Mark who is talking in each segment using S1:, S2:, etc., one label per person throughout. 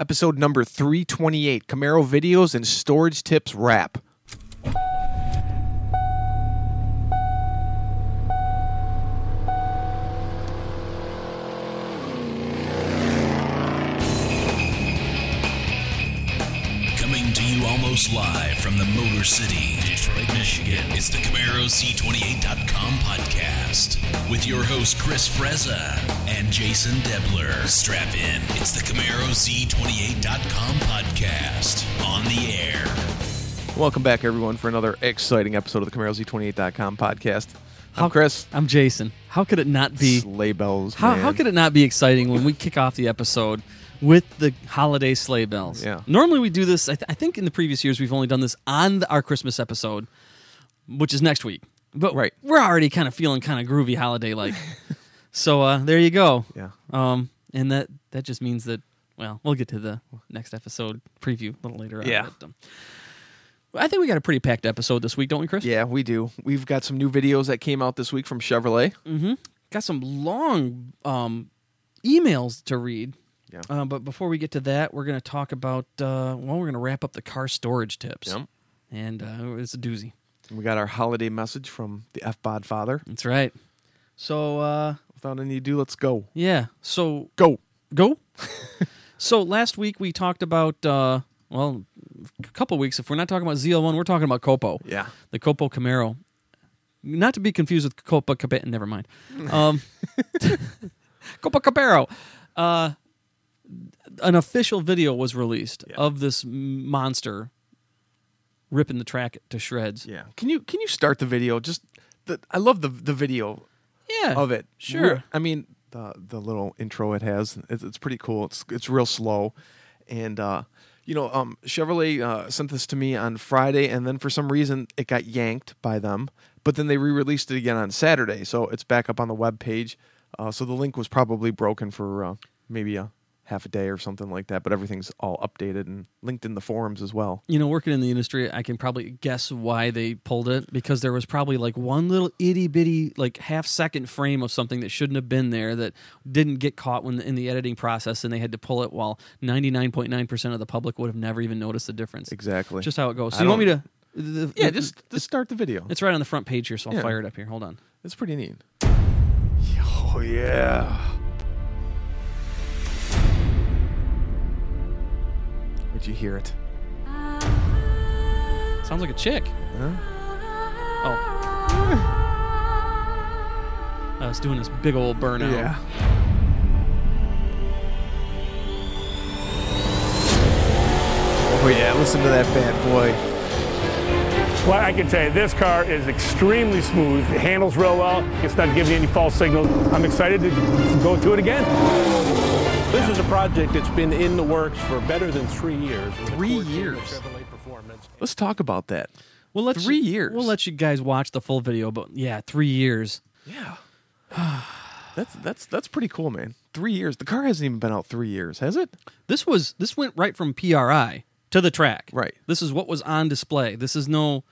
S1: Episode number 328, Camaro Videos and Storage Tips Wrap.
S2: Coming to you almost live from the Motor City, Detroit, Michigan. It's the CamaroC28.com podcast with your host Chris Frezza and Jason Debler. Strap in. It's the CamaroC28.com podcast on the air.
S1: Welcome back, everyone, for another exciting episode of the CamaroC28.com podcast. I'm Chris.
S3: I'm Jason. How could it not be?
S1: Sleigh bells,
S3: How could it not be exciting when we kick off the episode with the holiday sleigh bells?
S1: Yeah.
S3: Normally we do this, I think in the previous years we've only done this on our Christmas episode, which is next week. But
S1: Right.
S3: we're already kind of feeling kind of groovy holiday-like. So there you go.
S1: Yeah.
S3: And that just means that, well, we'll get to the next episode preview a little later on.
S1: Yeah.
S3: But, I think we got a pretty packed episode this week, don't we, Chris?
S1: Yeah, we do. We've got some new videos that came out this week from Chevrolet.
S3: Mm-hmm. Got some long emails to read.
S1: Yeah.
S3: But before we get to that, we're going to talk about, we're going to wrap up the car storage tips.
S1: Yep.
S3: And it's a doozy.
S1: We got our holiday message from the F-Bod father.
S3: That's right. So,
S1: Without any ado, let's go.
S3: yeah. So,
S1: Go.
S3: go. So, last week we talked about, a couple weeks. If we're not talking about ZL1, we're talking about Copo.
S1: Yeah.
S3: The Copo Camaro. Not to be confused with Copa Cabana. Never mind. Copa Camaro. An official video was released of this monster ripping the track to shreds.
S1: Yeah. Can you start the video? I love the video
S3: Yeah,
S1: of it.
S3: Sure.
S1: I mean, the little intro it has, it's pretty cool. It's real slow. And, Chevrolet sent this to me on Friday, and then for some reason it got yanked by them. But then they re-released it again on Saturday, so it's back up on the web page. So the link was probably broken for maybe a half a day or something like that, but everything's all updated and linked in the forums as well.
S3: You know, working in the industry, I can probably guess why they pulled it, because there was probably like one little itty-bitty, like half-second frame of something that shouldn't have been there that didn't get caught in the editing process, and they had to pull it, while 99.9% of the public would have never even noticed the difference.
S1: Exactly.
S3: Just how it goes. So you want me to...
S1: Just start the video.
S3: It's right on the front page here, so I'll
S1: Yeah.
S3: fire it up here. Hold on.
S1: It's pretty neat. Oh, yeah. Would you hear it?
S3: Sounds like a chick.
S1: Huh?
S3: Oh. I was doing this big old burnout.
S1: Yeah. Oh, yeah. Listen to that bad boy.
S4: Well, I can tell you, this car is extremely smooth. It handles real well. It's not giving you any false signals. I'm excited to go through it again.
S5: This is a project that's been in the works for better than 3 years.
S1: 3 years.
S5: Chevrolet Performance.
S1: Let's talk about that.
S3: We'll let
S1: 3 years.
S3: We'll let you guys watch the full video, but yeah, 3 years.
S1: Yeah. That's pretty cool, man. 3 years. The car hasn't even been out 3 years, has it?
S3: This went right from PRI to the track.
S1: Right.
S3: This is what was on display. This is no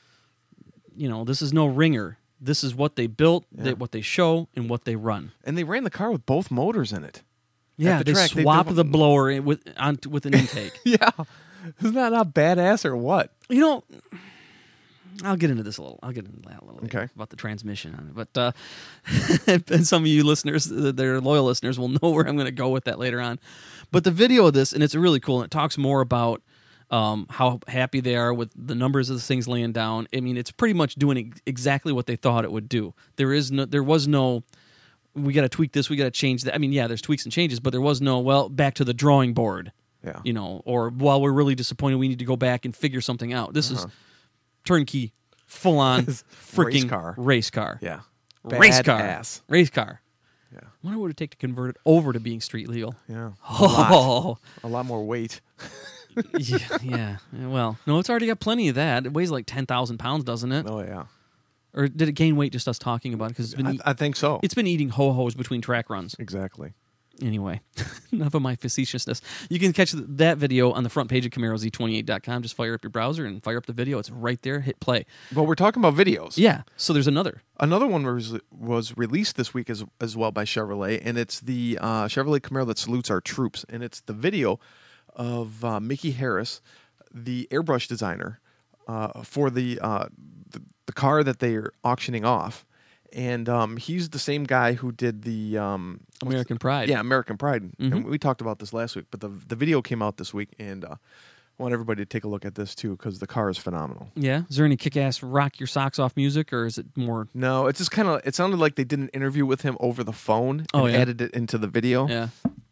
S3: ringer. This is what they built, what they show, and what they run.
S1: And they ran the car with both motors in it.
S3: Yeah,
S1: At the
S3: they
S1: track,
S3: swap the blower with an intake.
S1: Yeah. Isn't that not badass or what?
S3: You know, I'll get into this a little. I'll get into that a little
S1: Okay.
S3: about the transmission on it. But and some of you listeners, that are loyal listeners, will know where I'm going to go with that later on. But the video of this, and it's really cool, and it talks more about how happy they are with the numbers of the things laying down. I mean, it's pretty much doing exactly what they thought it would do. There was no, we got to tweak this, we got to change that. I mean, yeah, there's tweaks and changes, but there was no, back to the drawing board.
S1: Yeah.
S3: You know, or while we're really disappointed, we need to go back and figure something out. This is turnkey, full on freaking race car.
S1: Yeah.
S3: Race car.
S1: Badass.
S3: Race car.
S1: Yeah.
S3: I wonder what it would take to convert it over to being street legal.
S1: Yeah.
S3: Oh,
S1: A lot more weight.
S3: yeah. Well, no, it's already got plenty of that. It weighs like 10,000 pounds, doesn't it?
S1: Oh, yeah.
S3: Or did it gain weight just us talking about it? Because
S1: I think so.
S3: it's been eating ho-hos between track runs.
S1: Exactly.
S3: Anyway, enough of my facetiousness. You can catch that video on the front page of CamaroZ28.com. Just fire up your browser and fire up the video. It's right there. Hit play.
S1: But we're talking about videos.
S3: Yeah. So there's another.
S1: Another one was released this week as well by Chevrolet, and it's the Chevrolet Camaro that salutes our troops. And it's the video of Mickey Harris, the airbrush designer, for the car that they're auctioning off. And he's the same guy who did the
S3: American Pride.
S1: Yeah, American Pride.
S3: Mm-hmm.
S1: And we talked about this last week, but the video came out this week, and I want everybody to take a look at this too because the car is phenomenal.
S3: Yeah. Is there any kick-ass rock your socks off music, or is it more?
S1: No, it's just it sounded like they did an interview with him over the phone and added it into the video.
S3: Yeah.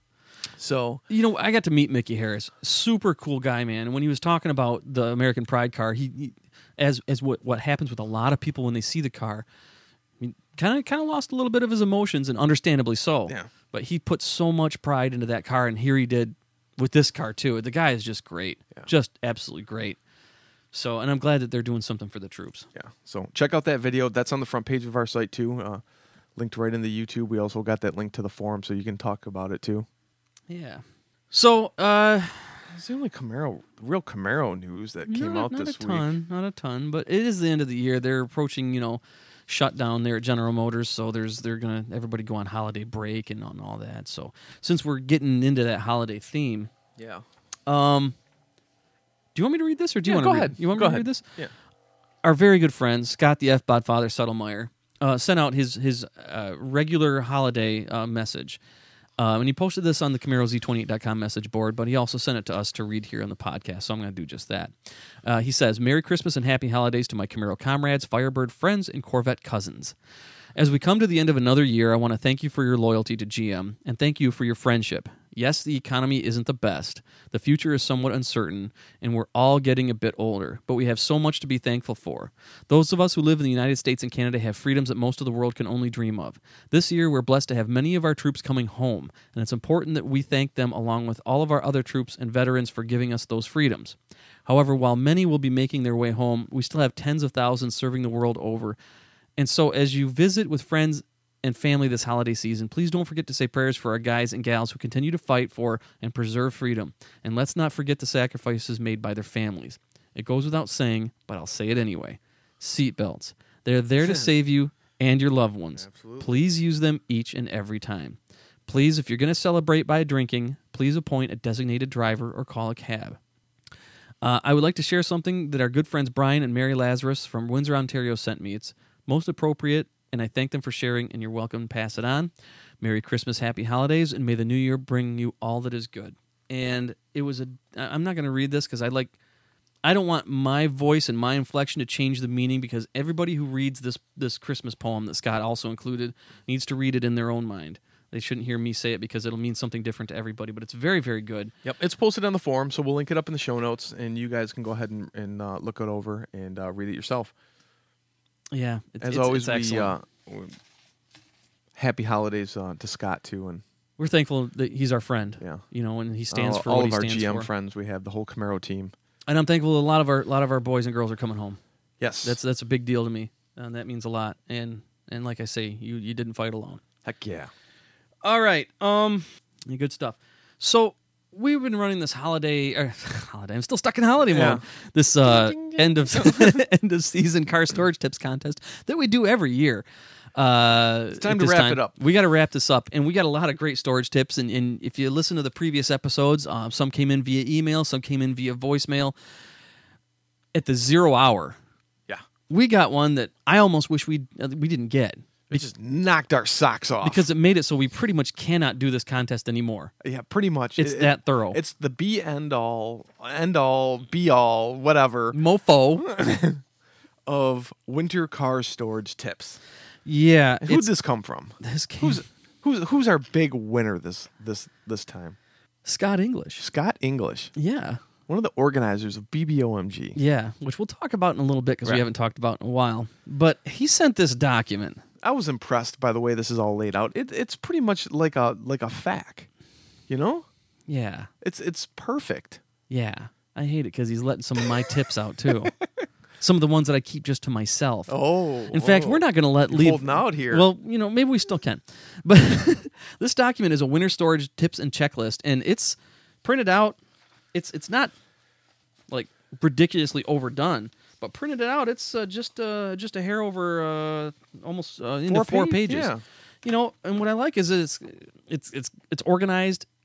S1: So
S3: I got to meet Mickey Harris. Super cool guy, man. And when he was talking about the American Pride car, he as what happens with a lot of people when they see the car, I mean, kind of lost a little bit of his emotions, and understandably so.
S1: Yeah.
S3: But he put so much pride into that car, and here he did with this car too. The guy is just great, just absolutely great. So, and I'm glad that they're doing something for the troops.
S1: Yeah. So check out that video. That's on the front page of our site too. Linked right in the YouTube. We also got that link to the forum, so you can talk about it too.
S3: Yeah. So,
S1: It's the only real Camaro news that came out this week.
S3: Not a ton, but it is the end of the year. They're approaching, shutdown there at General Motors, so they're gonna everybody go on holiday break and on all that. So since we're getting into that holiday theme,
S1: Yeah.
S3: do you want me to read this, or do you want
S1: go
S3: to
S1: ahead.
S3: You want
S1: Go
S3: me to
S1: ahead.
S3: read this?
S1: Yeah.
S3: Our very good friend Scott the F Bodfather Settlemeyer sent out his regular holiday message. And he posted this on the CamaroZ28.com message board, but he also sent it to us to read here on the podcast, so I'm going to do just that. He says, Merry Christmas and Happy Holidays to my Camaro comrades, Firebird friends, and Corvette cousins. As we come to the end of another year, I want to thank you for your loyalty to GM, and thank you for your friendship. Yes, the economy isn't the best. The future is somewhat uncertain, and we're all getting a bit older, but we have so much to be thankful for. Those of us who live in the United States and Canada have freedoms that most of the world can only dream of. This year, we're blessed to have many of our troops coming home, and it's important that we thank them along with all of our other troops and veterans for giving us those freedoms. However, while many will be making their way home, we still have tens of thousands serving the world over. And so as you visit with friends and family this holiday season, please don't forget to say prayers for our guys and gals who continue to fight for and preserve freedom. And let's not forget the sacrifices made by their families. It goes without saying, but I'll say it anyway. Seatbelts. They're there to save you and your loved ones.
S1: Absolutely.
S3: Please use them each and every time. Please, if you're going to celebrate by drinking, please appoint a designated driver or call a cab. I would like to share something that our good friends Brian and Mary Lazarus from Windsor, Ontario sent me. It's most appropriate, and I thank them for sharing, and you're welcome to pass it on. Merry Christmas, Happy Holidays, and may the new year bring you all that is good. And it was I'm not going to read this because I don't want my voice and my inflection to change the meaning, because everybody who reads this Christmas poem that Scott also included needs to read it in their own mind. They shouldn't hear me say it because it'll mean something different to everybody, but it's very, very good.
S1: Yep, it's posted on the forum, so we'll link it up in the show notes, and you guys can go ahead and look it over and read it yourself.
S3: Yeah,
S1: As always,
S3: it's excellent.
S1: Happy holidays to Scott too, and
S3: We're thankful that he's our friend.
S1: Yeah.
S3: And he stands for
S1: all
S3: what
S1: of
S3: he
S1: our
S3: stands
S1: GM
S3: for.
S1: friends. We have the whole Camaro team.
S3: And I'm thankful a lot of our boys and girls are coming home.
S1: Yes,
S3: That's a big deal to me, and that means a lot. And like I say, you didn't fight alone.
S1: heck yeah.
S3: All right, good stuff. So we've been running this holiday. I'm still stuck in holiday mode. This end of season car storage tips contest that we do every year.
S1: It's time to wrap it up.
S3: We got to wrap this up, and we got a lot of great storage tips. And if you listen to the previous episodes, some came in via email, some came in via voicemail. At the 0 hour, we got one that I almost wish we didn't get.
S1: It just knocked our socks off.
S3: Because it made it so we pretty much cannot do this contest anymore.
S1: Yeah, pretty much.
S3: It's that thorough.
S1: It's the be end all, be all, whatever
S3: Mofo.
S1: of winter car storage tips.
S3: Yeah.
S1: Who'd this come from?
S3: This came
S1: Who's our big winner this time?
S3: Scott English.
S1: Scott English,
S3: Yeah.
S1: one of the organizers of BBOMG.
S3: Yeah, which we'll talk about in a little bit because
S1: Right.
S3: we haven't talked about in a while. But he sent this document.
S1: I was impressed by the way this is all laid out. It's pretty much like a FAQ, you know?
S3: Yeah.
S1: It's perfect.
S3: Yeah. I hate it because he's letting some of my tips out too. Some of the ones that I keep just to myself.
S1: Oh,
S3: In fact, we're not going to let
S1: You're
S3: leave.
S1: holding out here.
S3: Well, maybe we still can. But this document is a winter storage tips and checklist, and it's printed out. It's not like ridiculously overdone, but printed it out, it's just a hair over almost into 4 pages.
S1: Yeah.
S3: And what I like is that it's organized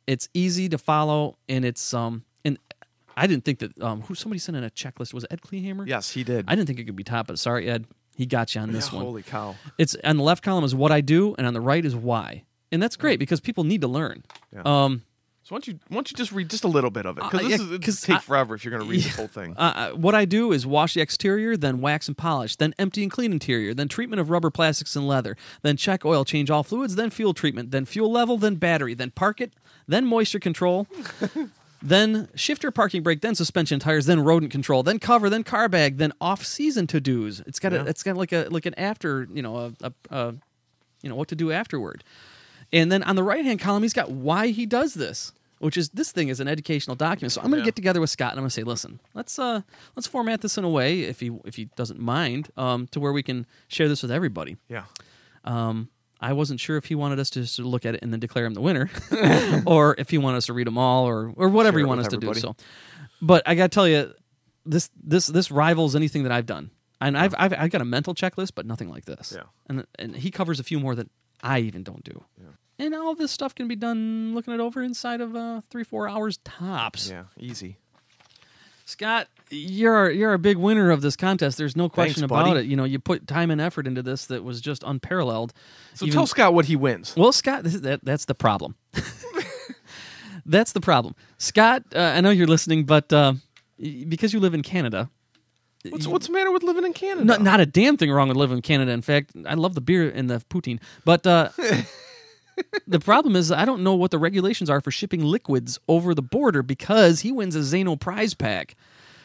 S3: It's easy to follow, and it's and I didn't think that somebody sent in a checklist. Was it Ed Kleehammer?
S1: Yes, he did.
S3: I didn't think it could be top, but sorry, Ed, he got you on this one.
S1: Holy cow!
S3: It's on the left column is what I do, and on the right is why, and that's great because people need to learn.
S1: Yeah. So why don't you just read just a little bit of it, because this take forever if you're going to read the whole thing.
S3: What I do is wash the exterior, then wax and polish, then empty and clean interior, then treatment of rubber, plastics, and leather, then check oil, change all fluids, then fuel treatment, then fuel level, then battery, then park it, then moisture control, then shifter, parking brake, then suspension, tires, then rodent control, then cover, then car bag, then off-season to-dos. It's got like an after, what to do afterward. And then on the right-hand column, he's got why he does this, which is this thing is an educational document. So I'm going to get together with Scott and I'm going to say, listen, let's format this in a way, if he doesn't mind, to where we can share this with everybody.
S1: Yeah.
S3: I wasn't sure if he wanted us to just look at it and then declare him the winner, or if he wanted us to read them all, or whatever he wanted us to do. So, but I got to tell you, this rivals anything that I've done. And I've got a mental checklist, but nothing like this.
S1: Yeah.
S3: And he covers a few more that I even don't do. Yeah. And all this stuff can be done looking it over inside of 3-4 hours tops.
S1: Yeah, easy.
S3: Scott, you're a big winner of this contest. There's no question
S1: Thanks,
S3: about
S1: buddy.
S3: it. You know, you put time and effort into this that was just unparalleled.
S1: So tell Scott what he wins.
S3: Well, Scott, that's the problem. That's the problem. Scott, I know you're listening, but because you live in Canada.
S1: What's the matter with living in Canada?
S3: Not a damn thing wrong with living in Canada. In fact, I love the beer and the poutine. But the problem is I don't know what the regulations are for shipping liquids over the border because he wins a Zano prize pack.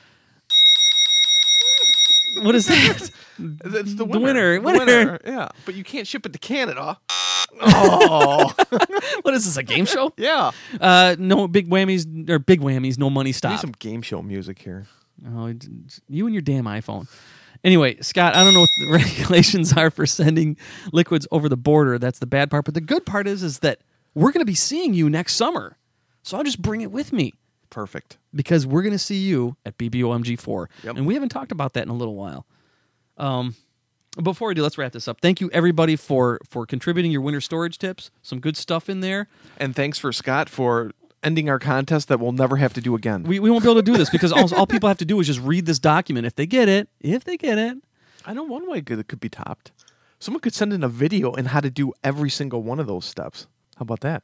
S3: What is that?
S1: It's the
S3: winner.
S1: Winner. Yeah, but you can't ship it to Canada. Oh.
S3: What is this, a game show?
S1: Yeah.
S3: No big whammies, no money
S1: Need
S3: stop.
S1: some game show music here.
S3: Oh, you and your damn iPhone. Anyway, Scott, I don't know what the regulations are for sending liquids over the border. That's the bad part. But the good part is that we're going to be seeing you next summer. So I'll just bring it with me.
S1: Perfect.
S3: Because we're going to see you at BBOMG4.
S1: Yep.
S3: And we haven't talked about that in a little while. Before we do, let's wrap this up. Thank you, everybody, for contributing your winter storage tips. Some good stuff in there.
S1: And thanks for Scott for ending our contest that we'll never have to do again.
S3: We won't be able to do this because all people have to do is just read this document. If they get it.
S1: I know one way that could be topped. Someone could send in a video on how to do every single one of those steps. How about that?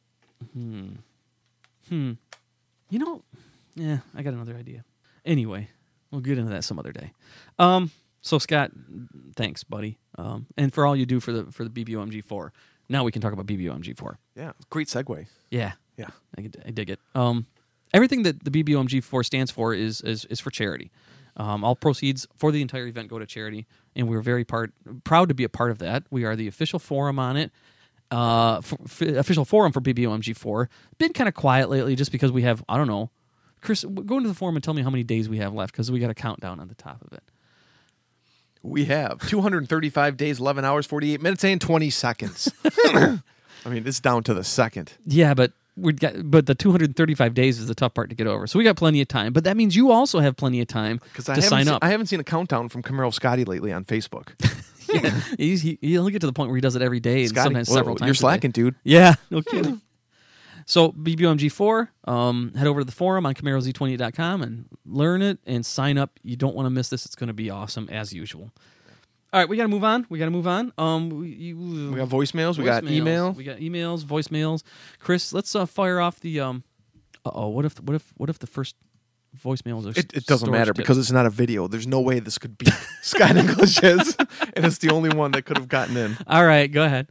S3: You know, I got another idea. Anyway, we'll get into that some other day. So Scott, thanks, buddy. And for all you do for the BBOMG4. Now we can talk about BBOMG4.
S1: Yeah, great segue.
S3: Yeah.
S1: Yeah.
S3: I dig it. Everything that the BBOMG4 stands for is for charity. All proceeds for the entire event go to charity, and we're very proud to be a part of that. We are the official forum on it, official forum for BBOMG4. Been kind of quiet lately just because we have, I don't know. Chris, go into the forum and tell me how many days we have left because we got a countdown on the top of it.
S1: We have 235 days, 11 hours, 48 minutes, and 20 seconds. I mean, it's down to the second.
S3: Yeah, but the 235 days is the tough part to get over. So we got plenty of time. But that means you also have plenty of time to sign up.
S1: I haven't seen a countdown from Camaro Scotty lately on Facebook.
S3: Yeah, he'll get to the point where he does it every day and
S1: Scotty,
S3: sometimes several times.
S1: You're slacking, dude.
S3: Yeah, no kidding. So BBOMG4, head over to the forum on CamaroZ28.com and learn it and sign up. You don't want to miss this. It's going to be awesome as usual. All right, we got to move on. We got
S1: voicemails. We got email.
S3: We got emails, voicemails. Chris, let's fire off the. What if the first voicemails are?
S1: It doesn't matter because it's not a video. There's no way this could be Scott English's, and it's the only one that could have gotten in.
S3: All right, go ahead.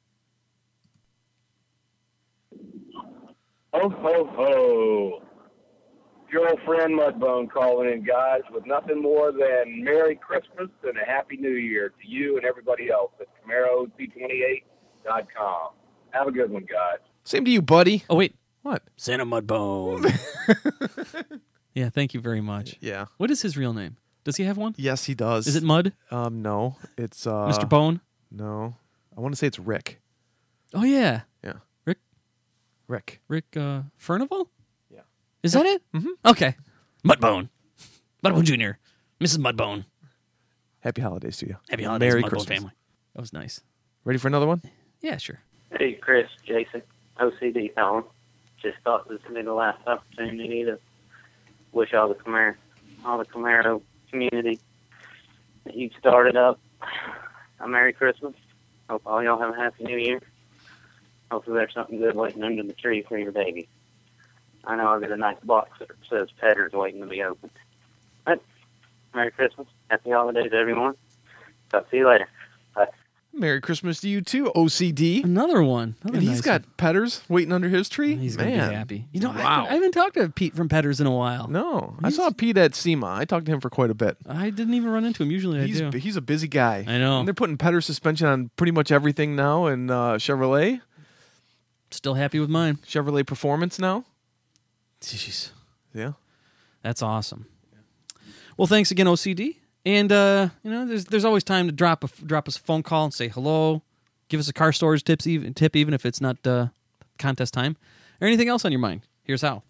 S6: Ho, ho, ho. Your old friend Mudbone calling in, guys, with nothing more than Merry Christmas and a Happy New Year to you and everybody else at CamaroZ28.com. Have a good one, guys.
S1: Same to you, buddy.
S3: Oh, wait.
S1: What?
S3: Santa Mudbone. Yeah, thank you very much.
S1: Yeah.
S3: What is his real name? Does he have one?
S1: Yes, he does.
S3: Is it Mud?
S1: No. It's
S3: Mr. Bone?
S1: No. I want to say it's Rick.
S3: Oh, yeah.
S1: Yeah.
S3: Rick Furnival?
S1: Yeah.
S3: Is that it? Mm-hmm. Okay. Mudbone. Mudbone Jr. Mrs. Mudbone.
S1: Happy holidays to you.
S3: Happy holidays,
S1: Merry
S3: Mudbone
S1: Christmas.
S3: family. That was nice.
S1: Ready for another one?
S3: Yeah, sure.
S7: Hey, Chris, Jason, OCD calling. just thought this would be the last opportunity to wish all the Camaro community that you started up a Merry Christmas. Hope all y'all have a Happy New Year. Hopefully there's something good waiting under the tree for your baby. I know I've got a nice box that says Petters waiting to be opened. But Merry Christmas. Happy holidays, everyone. Talk to you later. Bye.
S1: Merry Christmas to you too, OCD.
S3: Another one.
S1: And he's got Petters waiting under his tree.
S3: He's going to
S1: Man.
S3: be happy. You know,
S1: Wow.
S3: I haven't talked to Pete from Petters in a while.
S1: No, I saw Pete at SEMA. I talked to him for quite a bit.
S3: I didn't even run into him. Usually I do.
S1: He's a busy guy.
S3: I know.
S1: And they're putting Petter suspension on pretty much everything now, and Chevrolet
S3: Still happy with mine.
S1: Chevrolet Performance now.
S3: Jeez.
S1: Yeah.
S3: That's awesome. Well, thanks again, OCD. And there's always time to drop us a phone call and say hello. Give us a car storage tip, even if it's not contest time, or anything else on your mind. Here's how.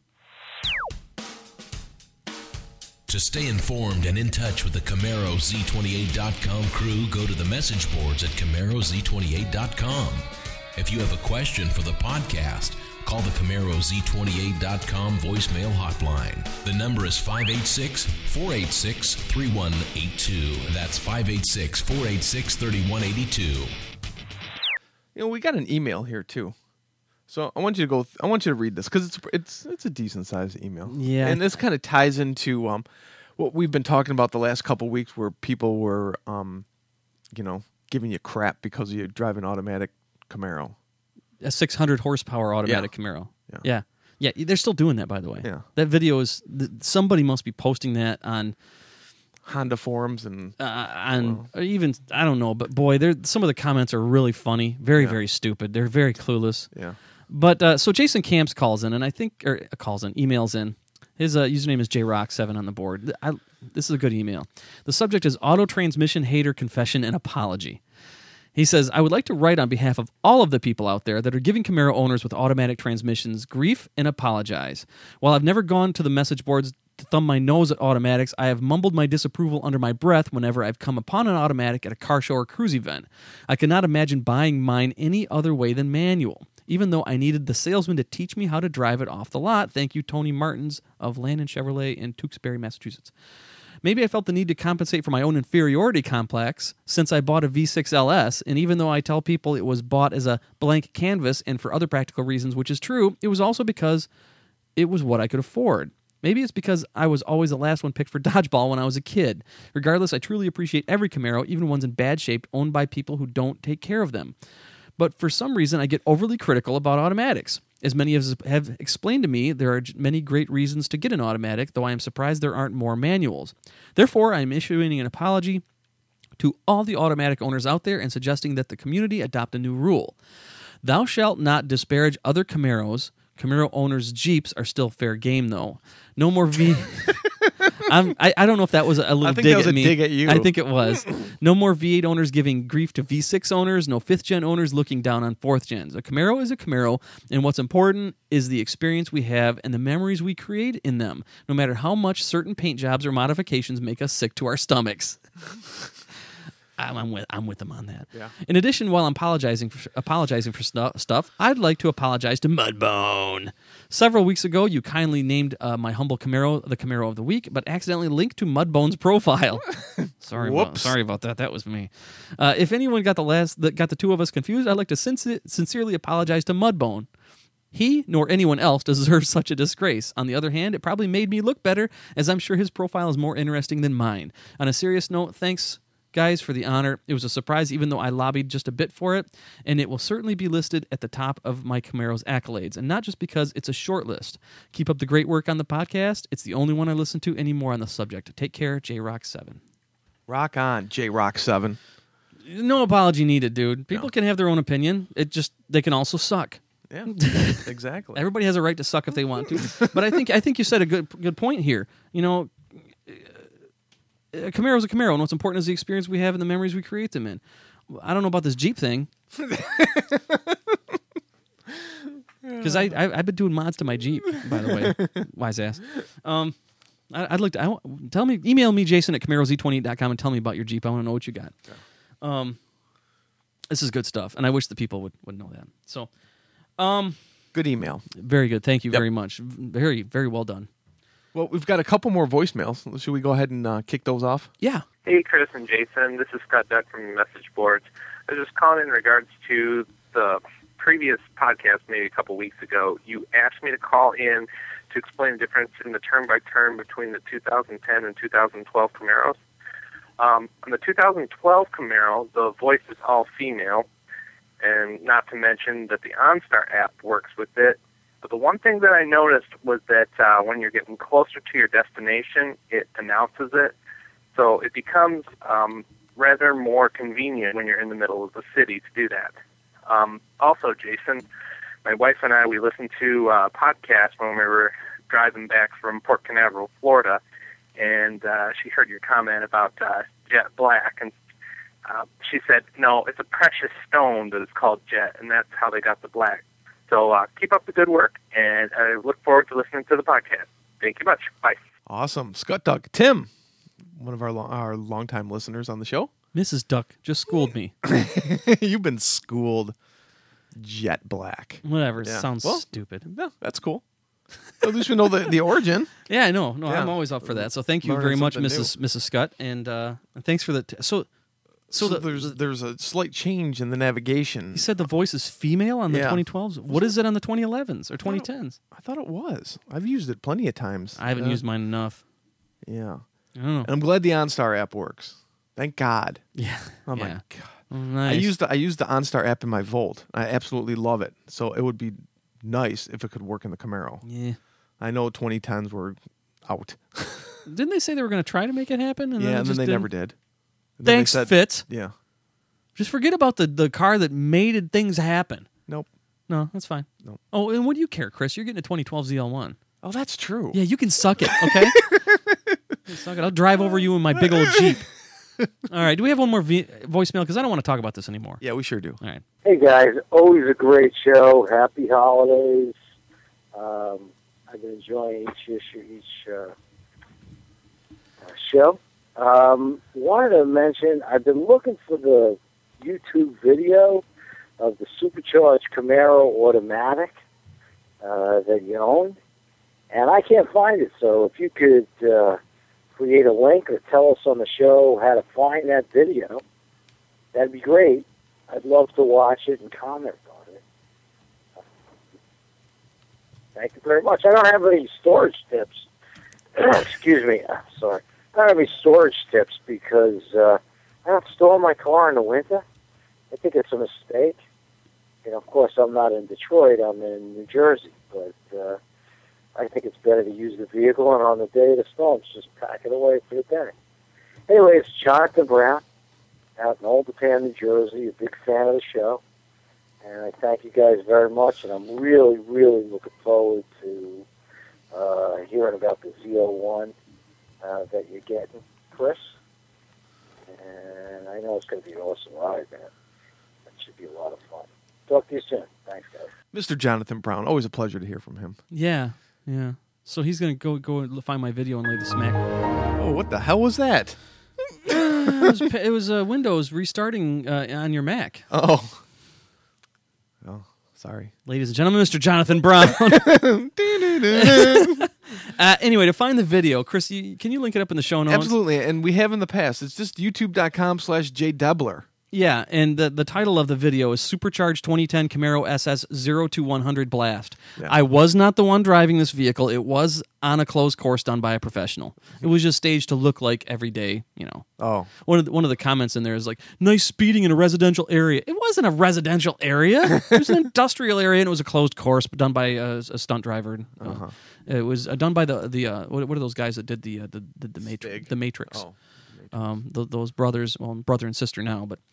S2: To stay informed and in touch with the CamaroZ28.com crew, go to the message boards at CamaroZ28.com. If you have a question for the podcast, call the CamaroZ28.com voicemail hotline. The number is 586-486-3182. That's 586-486-3182.
S1: We got an email here too. So I want you to read this because it's a decent sized email.
S3: Yeah.
S1: And this kind of ties into what we've been talking about the last couple of weeks, where people were giving you crap because you drive an automatic Camaro.
S3: A 600 horsepower automatic Camaro. Yeah. They're still doing that, by the way.
S1: Yeah.
S3: That video is somebody must be posting that on
S1: Honda forums and
S3: even I don't know, but boy, some of the comments are really funny, very stupid. They're very clueless.
S1: Yeah.
S3: But so Jason Camps calls in, and emails in. His username is JRock7 on the board. This is a good email. The subject is auto transmission hater confession and apology. He says, I would like to write on behalf of all of the people out there that are giving Camaro owners with automatic transmissions grief and apologize. While I've never gone to the message boards to thumb my nose at automatics, I have mumbled my disapproval under my breath whenever I've come upon an automatic at a car show or cruise event. I cannot imagine buying mine any other way than manual, even though I needed the salesman to teach me how to drive it off the lot. Thank you, Tony Martins of Landon Chevrolet in Tewksbury, Massachusetts. Maybe I felt the need to compensate for my own inferiority complex since I bought a V6 LS, and even though I tell people it was bought as a blank canvas and for other practical reasons, which is true, it was also because it was what I could afford. Maybe it's because I was always the last one picked for dodgeball when I was a kid. Regardless, I truly appreciate every Camaro, even ones in bad shape, owned by people who don't take care of them. But for some reason, I get overly critical about automatics. As many of us have explained to me, there are many great reasons to get an automatic, though I am surprised there aren't more manuals. Therefore, I am issuing an apology to all the automatic owners out there and suggesting that the community adopt a new rule. Thou shalt not disparage other Camaros. Camaro owners' Jeeps are still fair game, though. No more V... I don't know if that was a little dig at me.
S1: Dig at you.
S3: I think it was. No more V8 owners giving grief to V6 owners. No 5th-gen owners looking down on 4th-gens. A Camaro is a Camaro, and what's important is the experience we have and the memories we create in them, no matter how much certain paint jobs or modifications make us sick to our stomachs. I'm with them on that.
S1: Yeah.
S3: In addition, while I'm apologizing for stuff, I'd like to apologize to Mudbone. Several weeks ago, you kindly named my humble Camaro the Camaro of the Week, but accidentally linked to Mudbone's profile. Sorry about that. That was me. If anyone got the two of us confused, I'd like to sincerely apologize to Mudbone. He nor anyone else deserves such a disgrace. On the other hand, it probably made me look better, as I'm sure his profile is more interesting than mine. On a serious note, thanks, guys, for the honor. It was a surprise, even though I lobbied just a bit for it, and it will certainly be listed at the top of my Camaro's accolades, and not just because it's a short list. Keep up the great work on the podcast. It's the only one I listen to anymore on the subject. Take care, JRock7.
S1: Rock on, JRock7.
S3: No apology needed, dude. People can have their own opinion. They can also suck.
S1: Yeah, exactly.
S3: Everybody has a right to suck if they want to. But I think you said a good point here. You know, a Camaro is a Camaro, and what's important is the experience we have and the memories we create them in. I don't know about this Jeep thing. Because I've been doing mods to my Jeep, by the way. Wise ass. I'd like to email me, Jason at CamaroZ28.com, and tell me about your Jeep. I want to know what you got. This is good stuff, and I wish the people would know that. So,
S1: Good email.
S3: Very good. Thank you
S1: Yep.
S3: very much. Very, very well done.
S1: Well, we've got a couple more voicemails. Should we go ahead and kick those off?
S3: Yeah.
S8: Hey, Chris and Jason. This is Scott Duck from Message Boards. I was just calling in regards to the previous podcast, maybe a couple weeks ago. You asked me to call in to explain the difference in the turn-by-turn between the 2010 and 2012 Camaros. On the 2012 Camaro, the voice is all female, and not to mention that the OnStar app works with it. But the one thing that I noticed was that when you're getting closer to your destination, it announces it. So it becomes rather more convenient when you're in the middle of the city to do that. Also, Jason, my wife and I, we listened to a podcast when we were driving back from Port Canaveral, Florida, and she heard your comment about Jet Black, and she said, no, it's a precious stone that is called Jet, and that's how they got the black. So keep up the good work, and I look forward to listening to the podcast. Thank you much. Bye.
S1: Awesome. Scott Duck. Tim, one of our longtime listeners on the show.
S3: Mrs. Duck just schooled me.
S1: You've been schooled. Jet Black.
S3: Whatever.
S1: Yeah.
S3: Sounds
S1: Well,
S3: stupid.
S1: No, that's cool. At least we know the origin.
S3: Yeah, I know. No,
S1: Yeah.
S3: I'm always up for that. So thank you
S1: Learning
S3: very much,
S1: something
S3: Mrs. Scott, and thanks for the. So
S1: there's a slight change in the navigation.
S3: You said the voice is female on the
S1: Yeah.
S3: 2012s. What is it on the 2011s or 2010s?
S1: I thought it was. I've used it plenty of times.
S3: I haven't used mine enough.
S1: Yeah.
S3: I don't know.
S1: And I'm glad the OnStar app works. Thank God.
S3: Yeah.
S1: Oh my
S3: Yeah.
S1: God.
S3: Oh, nice.
S1: I used the OnStar app in my Volt. I absolutely love it. So it would be nice if it could work in the Camaro.
S3: Yeah.
S1: I know 2010s were out.
S3: Didn't they say they were going to try to make it happen? And
S1: yeah,
S3: then
S1: and then they never did. And then they
S3: Thanks,
S1: said-
S3: Fitz.
S1: Yeah.
S3: Just forget about the car that made things happen.
S1: Nope.
S3: No, that's fine.
S1: Nope.
S3: Oh, and what do you care, Chris? You're getting a 2012 ZL1.
S1: Oh, that's true.
S3: Yeah, you can suck it, okay? You suck it. I'll drive over you in my big old Jeep. All right, do we have one more voicemail? Because I don't want to talk about this anymore.
S1: Yeah, we sure do.
S3: All right.
S9: Hey guys, always a great show. Happy holidays. I've been enjoying each show. Wanted to mention, I've been looking for the YouTube video of the supercharged Camaro automatic that you own, and I can't find it. So if you could create a link or tell us on the show how to find that video, that'd be great. I'd love to watch it and comment on it. Thank you very much. I don't have any storage tips. Excuse me. Sorry. I don't have any storage tips because I don't store my car in the winter. I think it's a mistake. You know, of course, I'm not in Detroit. I'm in New Jersey. But I think it's better to use the vehicle, and on the day of the storms, just pack it away for the day. Anyway, it's Jonathan Brown out in Old Japan, New Jersey. A big fan of the show. And I thank you guys very much, and I'm really, really looking forward to hearing about the Z01 that you're getting, Chris. And I know it's going to be an awesome ride, man. It should be a lot of fun. Talk to you soon. Thanks, guys.
S1: Mr. Jonathan Brown, always a pleasure to hear from him.
S3: Yeah, yeah. So he's going to go and find my video and lay the smack.
S1: Oh, what the hell was that?
S3: It was Windows restarting on your Mac.
S1: Oh, sorry.
S3: Ladies and gentlemen, Mr. Jonathan Brown. Anyway, to find the video, Chris, can you link it up in the show notes?
S1: Absolutely, and we have in the past. It's just youtube.com/JDebler.
S3: Yeah, and the title of the video is Supercharged 2010 Camaro SS 0-100 Blast.
S1: Yeah.
S3: I was not the one driving this vehicle. It was on a closed course done by a professional. It was just staged to look like every day, you know.
S1: Oh.
S3: One of the comments in there is like, nice speeding in a residential area. It wasn't a residential area. It was an industrial area, and it was a closed course done by a stunt driver. It was done by the what are those guys that did the Matrix? The Matrix.
S1: Oh.
S3: Those brothers, well, brother and sister now, but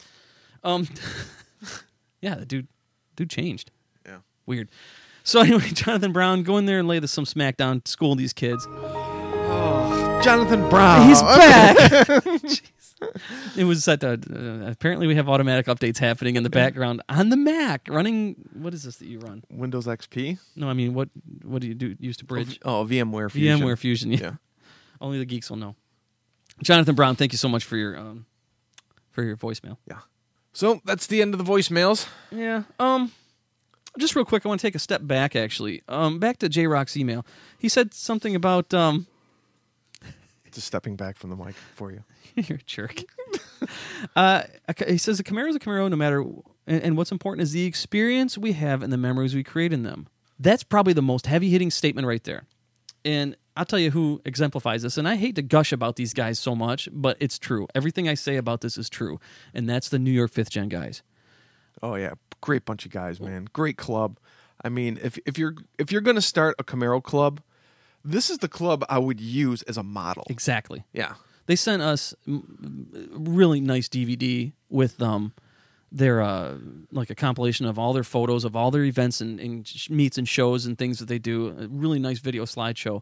S3: yeah, the dude changed.
S1: Yeah.
S3: Weird. So anyway, Jonathan Brown, go in there and lay some smack down, school these kids.
S1: Oh, Jonathan Brown.
S3: He's back. Jeez. It was set to, apparently we have automatic updates happening in the background on the Mac, running, what is this that you run?
S1: Windows XP?
S3: No, I mean, what do you do? Use to bridge?
S1: VMware Fusion.
S3: VMware Fusion, yeah. Only the geeks will know. Jonathan Brown, thank you so much for your voicemail.
S1: Yeah. So that's the end of the voicemails.
S3: Yeah. Just real quick, I want to take a step back, actually. Back to J-Rock's email. He said something about...
S1: Just stepping back from the mic for you.
S3: You're a jerk. He says, a Camaro is a Camaro no matter... And what's important is the experience we have and the memories we create in them. That's probably the most heavy-hitting statement right there. And I'll tell you who exemplifies this. And I hate to gush about these guys so much, but it's true. Everything I say about this is true. And that's the New York 5th Gen guys.
S1: Oh yeah, great bunch of guys, man. Great club. I mean, if you're going to start a Camaro club, this is the club I would use as a model.
S3: Exactly.
S1: Yeah.
S3: They sent us really nice DVD with their like a compilation of all their photos of all their events and meets and shows and things that they do. A really nice video slideshow.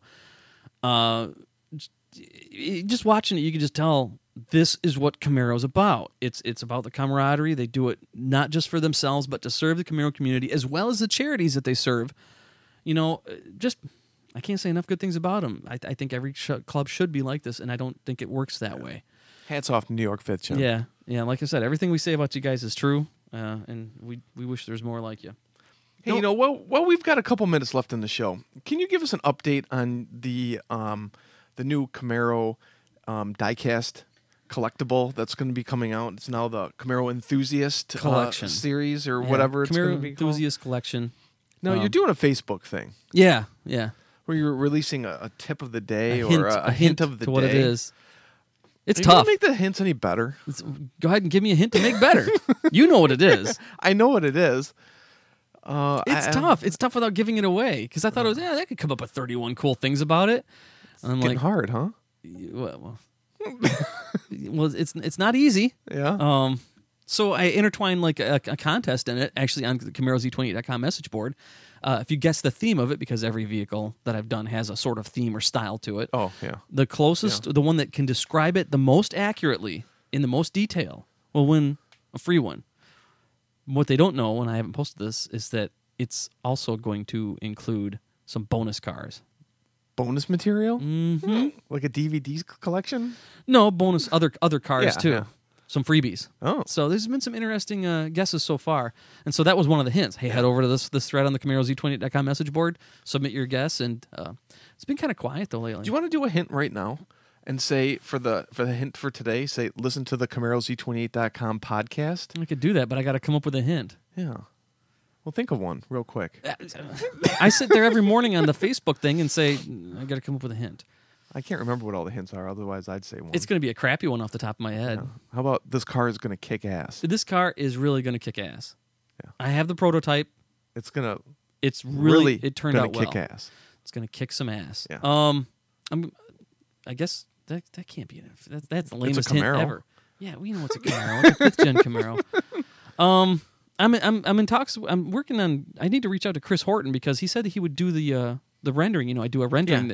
S3: Just watching it, you can just tell this is what Camaro's about. It's about the camaraderie. They do it not just for themselves, but to serve the Camaro community as well as the charities that they serve. You know, just I can't say enough good things about them. I think every club should be like this, and I don't think it works that way.
S1: Hats off to New York 5th Gen.
S3: Yeah. Like I said, everything we say about you guys is true, and we wish there's more like you.
S1: Hey, you know, well, we've got a couple minutes left in the show. Can you give us an update on the new Camaro diecast collectible that's going to be coming out? It's now the Camaro Enthusiast
S3: Collection
S1: series or whatever it's going to be called.
S3: Enthusiast Collection.
S1: No, you're doing a Facebook thing.
S3: Yeah.
S1: Where you're releasing a tip of the day
S3: A
S1: or a hint of the
S3: to
S1: day.
S3: what it is. It's
S1: Are you
S3: tough.
S1: gonna make the hints any better?
S3: Go ahead and give me a hint to make better. You know what it is.
S1: I know what it is.
S3: It's tough. It's tough without giving it away because I thought it was that could come up with 31 cool things about it. And I'm
S1: Getting
S3: like,
S1: hard, huh?
S3: Well, it's not easy.
S1: Yeah.
S3: So I intertwined like a contest in it, actually on the CamaroZ28.com message board. If you guess the theme of it, because every vehicle that I've done has a sort of theme or style to it.
S1: Oh, yeah.
S3: The closest, the one that can describe it the most accurately, in the most detail, will win a free one. What they don't know, and I haven't posted this, is that it's also going to include some bonus cars.
S1: Bonus material?
S3: Mm-hmm.
S1: Like a DVD collection?
S3: No, bonus other cars too.
S1: Yeah.
S3: Some freebies.
S1: Oh.
S3: So there's been some interesting guesses so far. And so that was one of the hints. Hey, head over to this thread on the CamaroZ28.com message board, submit your guess, and it's been kind of quiet though lately.
S1: Do you want to do a hint right now and say for the hint for today, say listen to the CamaroZ28.com podcast?
S3: I could do that, but I got to come up with a hint.
S1: Yeah. Well, think of one real quick.
S3: I sit there every morning on the Facebook thing and say, I got to come up with a hint.
S1: I can't remember what all the hints are. Otherwise, I'd say one.
S3: It's going to be a crappy one off the top of my head.
S1: Yeah. How about this car is going to kick ass?
S3: This car is really going to kick ass.
S1: Yeah.
S3: I have the prototype.
S1: It's going to.
S3: It's really it turned
S1: gonna
S3: out well.
S1: Kick ass.
S3: It's going to kick some ass.
S1: Yeah.
S3: I guess that can't be that's the lamest
S1: It's a
S3: hint
S1: Camaro.
S3: ever. Yeah, we know it's a Camaro. It's a 5th gen Camaro. I'm in talks. I'm working on. I need to reach out to Chris Horton because he said that he would do the rendering. You know, I do a rendering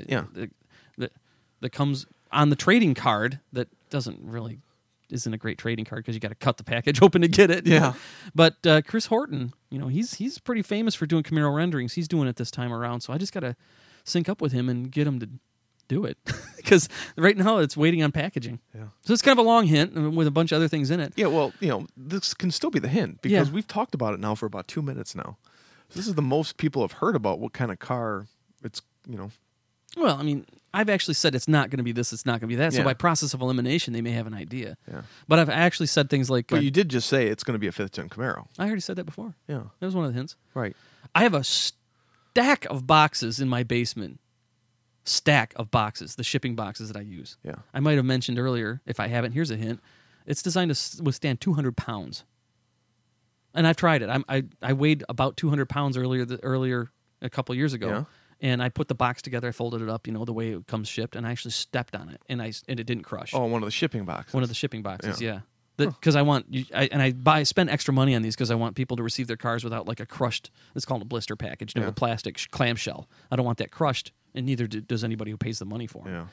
S3: that comes on the trading card that isn't a great trading card because you got to cut the package open to get it.
S1: Yeah.
S3: But Chris Horton, you know, he's pretty famous for doing Camaro renderings. He's doing it this time around, so I just got to sync up with him and get him to do it because right now it's waiting on packaging.
S1: Yeah.
S3: So it's kind of a long hint with a bunch of other things in it.
S1: Yeah, well, you know, this can still be the hint because we've talked about it now for about 2 minutes now. This is the most people have heard about what kind of car it's, you know.
S3: Well, I mean, I've actually said it's not going to be this, it's not going to be that. So
S1: Yeah.
S3: by process of elimination, they may have an idea.
S1: Yeah.
S3: But I've actually said things like...
S1: But you did just say it's going to be a 5th gen Camaro.
S3: I already said that before.
S1: Yeah.
S3: That was one of the hints.
S1: Right.
S3: I have a stack of boxes in my basement. Stack of boxes, the shipping boxes that I use.
S1: Yeah.
S3: I might have mentioned earlier, if I haven't, here's a hint. It's designed to withstand 200 pounds. And I've tried it. I weighed about 200 pounds earlier a couple years ago.
S1: Yeah.
S3: And I put the box together, I folded it up, you know, the way it comes shipped, and I actually stepped on it, and it didn't crush.
S1: Oh, one of the shipping boxes.
S3: One of the shipping boxes, yeah. Because I spend extra money on these because I want people to receive their cars without like a crushed. It's called a blister package, a plastic clamshell. I don't want that crushed, and neither does anybody who pays the money for it.
S1: Yeah.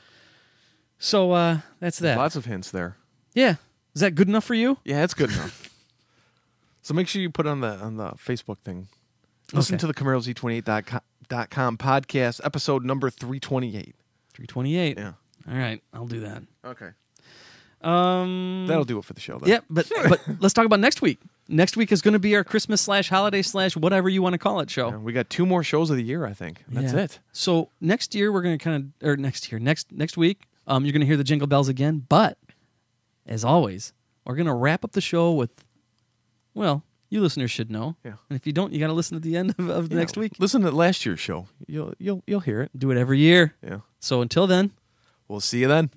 S3: So that's that.
S1: There's lots of hints there.
S3: Yeah, is that good enough for you?
S1: Yeah, it's good enough. So make sure you put on the Facebook thing. Listen to the CamaroZ28.com podcast, episode number 328.
S3: 328.
S1: Yeah.
S3: All right, I'll do that.
S1: Okay. That'll do it for the show, though.
S3: Yeah, but let's talk about next week. Next week is going to be our Christmas/holiday/whatever you want to call it show.
S1: Yeah, we got 2 more shows of the year, I think. That's it.
S3: So next year we're going to next week, you're going to hear the jingle bells again. But as always, we're going to wrap up the show with, well, you listeners should know.
S1: Yeah.
S3: And if you don't, you got to listen at the end of next week.
S1: Listen to last year's show. You'll hear it.
S3: Do it every year.
S1: Yeah.
S3: So until then,
S1: we'll see you then.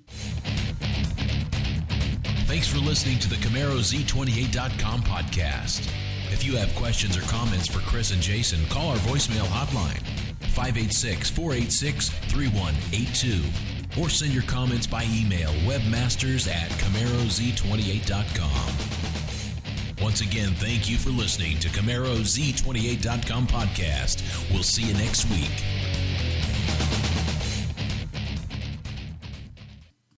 S2: Thanks for listening to the CamaroZ28.com podcast. If you have questions or comments for Chris and Jason, call our voicemail hotline, 586-486-3182, or send your comments by email, webmasters@CamaroZ28.com. Once again, thank you for listening to CamaroZ28.com podcast. We'll see you next week.